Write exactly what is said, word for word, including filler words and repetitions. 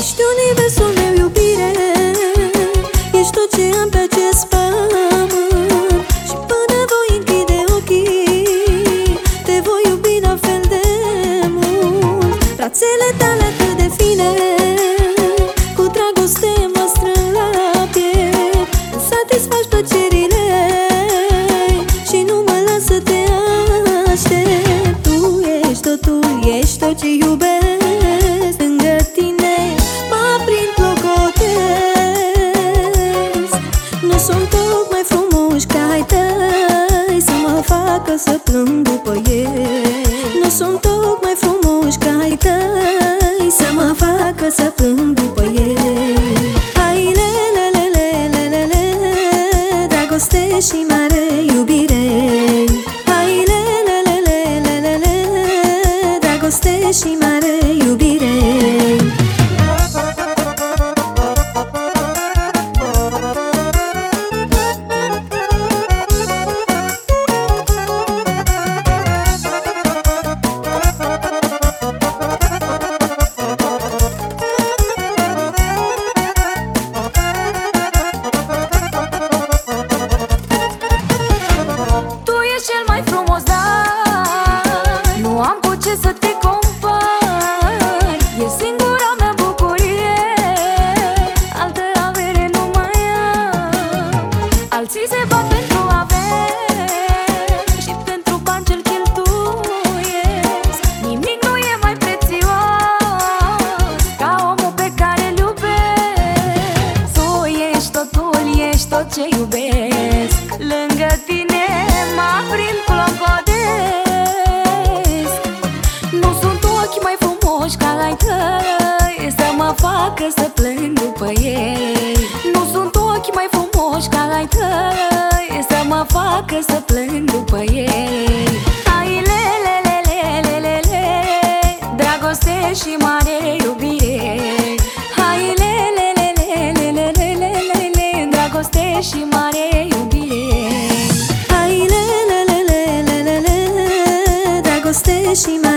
Ești universul meu, iubire, ești tot ce am pe acest pământ. Și până voi închide ochii, te voi iubi la fel de mult. Brațele tale atât de fine, cu dragoste mă strâng la piept. Îmi satisfaci plăcerile și nu mă las să te aștept. Tu ești totul, ești tot ce iubesc. Lângă tine mă aprind, clocotesc. Nu sunt tocmai frumoși ca ai tăi să mă facă să plâng după ei. Nu sunt tocmai frumoși ca ai tăi să mă facă să plâng după ei. Hai lele, lele, lele, lele, dragoste și mare iubire. Hai lele, lele, lele, lele, dragoste și mare iubire. Să te compari, e singura mea bucurie. Altă avere nu mai am. Alții se bat pentru avere și pentru bani ce-l cheltuiesc. Nimic nu e mai prețios ca omul pe care îl iubesc. Tu ești totul, ești tot ce iubesc. Lângă tine mă aprind, clocotesc. Mai frumoși ca ai tăi să mă facă să plâng după ei. Nu sunt ochi mai frumoși ca ai tăi să mă facă să plâng după ei. Hai lele, lele, lele, lele, dragoste și mare iubire. Hai lele, lele, lele, lele, lele, dragoste și mare iubire. Hai lele, lele, lele, lele, dragoste și mare